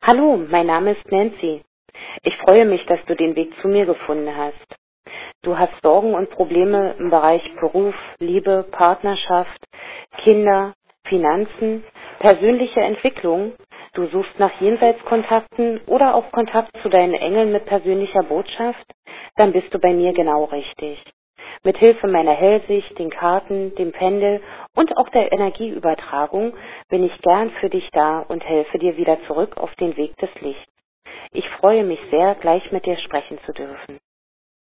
Hallo, mein Name ist Nancy. Ich freue mich, dass du den Weg zu mir gefunden hast. Du hast Sorgen und Probleme im Bereich Beruf, Liebe, Partnerschaft, Kinder, Finanzen, persönliche Entwicklung. Du suchst nach Jenseitskontakten oder auch Kontakt zu deinen Engeln mit persönlicher Botschaft? Dann bist du bei mir genau richtig. Mit Hilfe meiner Hellsicht, den Karten, dem Pendel und auch der Energieübertragung bin ich gern für dich da und helfe dir wieder zurück auf den Weg des Lichts. Ich freue mich sehr, gleich mit dir sprechen zu dürfen.